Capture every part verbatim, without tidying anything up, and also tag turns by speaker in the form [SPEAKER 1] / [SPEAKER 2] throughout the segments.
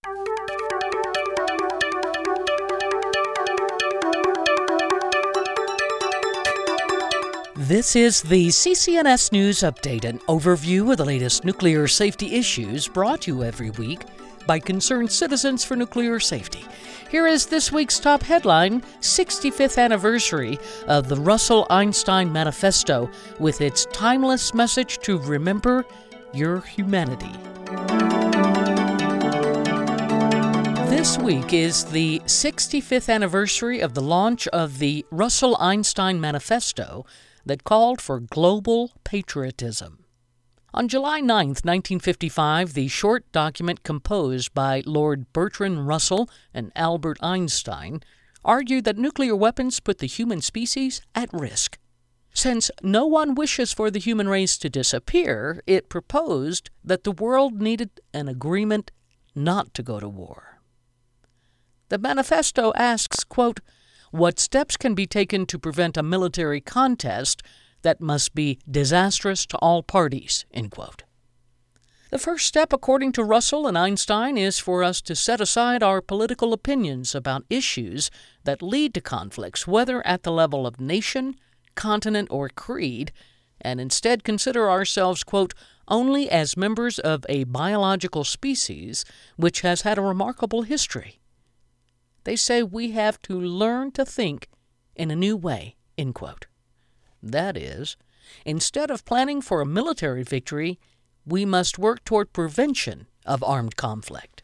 [SPEAKER 1] This is the C C N S News Update, an overview of the latest nuclear safety issues brought to you every week by concerned citizens for nuclear safety. Here is this week's top headline: sixty-fifth anniversary of the Russell Einstein Manifesto, with its timeless message to remember your humanity. This week is the sixty-fifth anniversary of the launch of the Russell Einstein Manifesto that called for global patriotism. On July ninth, nineteen fifty-five, the short document composed by Lord Bertrand Russell and Albert Einstein argued that nuclear weapons put the human species at risk. Since no one wishes for the human race to disappear, it proposed that the world needed an agreement not to go to war. The manifesto asks, quote, what steps can be taken to prevent a military contest that must be disastrous to all parties, end quote. The first step, according to Russell and Einstein, is for us to set aside our political opinions about issues that lead to conflicts, whether at the level of nation, continent, or creed, and instead consider ourselves, quote, only as members of a biological species which has had a remarkable history. They say we have to learn to think in a new way, end quote. That is, instead of planning for a military victory, we must work toward prevention of armed conflict.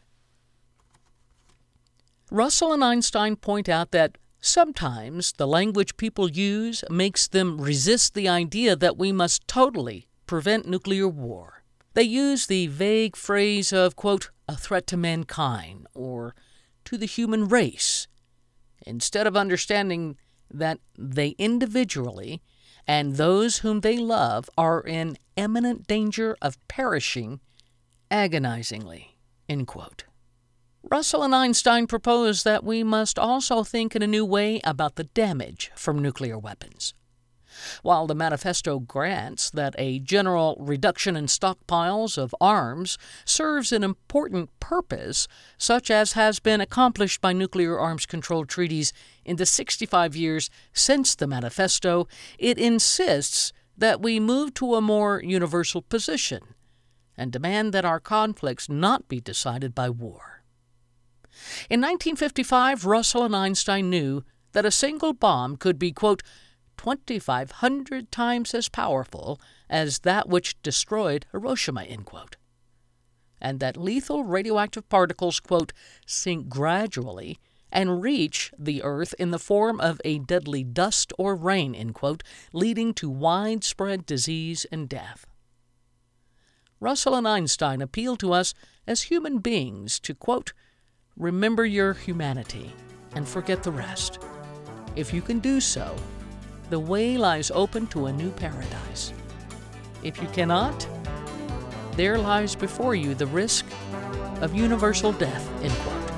[SPEAKER 1] Russell and Einstein point out that sometimes the language people use makes them resist the idea that we must totally prevent nuclear war. They use the vague phrase of, quote, a threat to mankind, or to the human race, instead of understanding that they individually and those whom they love are in imminent danger of perishing agonizingly, end quote. Russell and Einstein propose that we must also think in a new way about the damage from nuclear weapons. While the manifesto grants that a general reduction in stockpiles of arms serves an important purpose, such as has been accomplished by nuclear arms control treaties in the sixty-five years since the manifesto, it insists that we move to a more universal position and demand that our conflicts not be decided by war. In nineteen fifty-five, Russell and Einstein knew that a single bomb could be, quote, twenty-five hundred times as powerful as that which destroyed Hiroshima, end quote, and that lethal radioactive particles, quote, sink gradually and reach the Earth in the form of a deadly dust or rain, end quote, leading to widespread disease and death. Russell and Einstein appeal to us as human beings to, quote, remember your humanity and forget the rest. If you can do so, the way lies open to a new paradise. If you cannot, there lies before you the risk of universal death, end quote.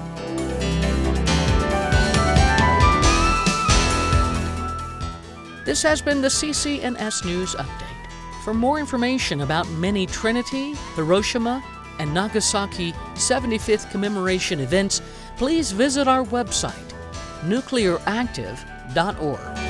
[SPEAKER 1] This has been the C C N S News Update. For more information about many Trinity, Hiroshima, and Nagasaki seventy-fifth commemoration events, please visit our website, nuclear active dot org.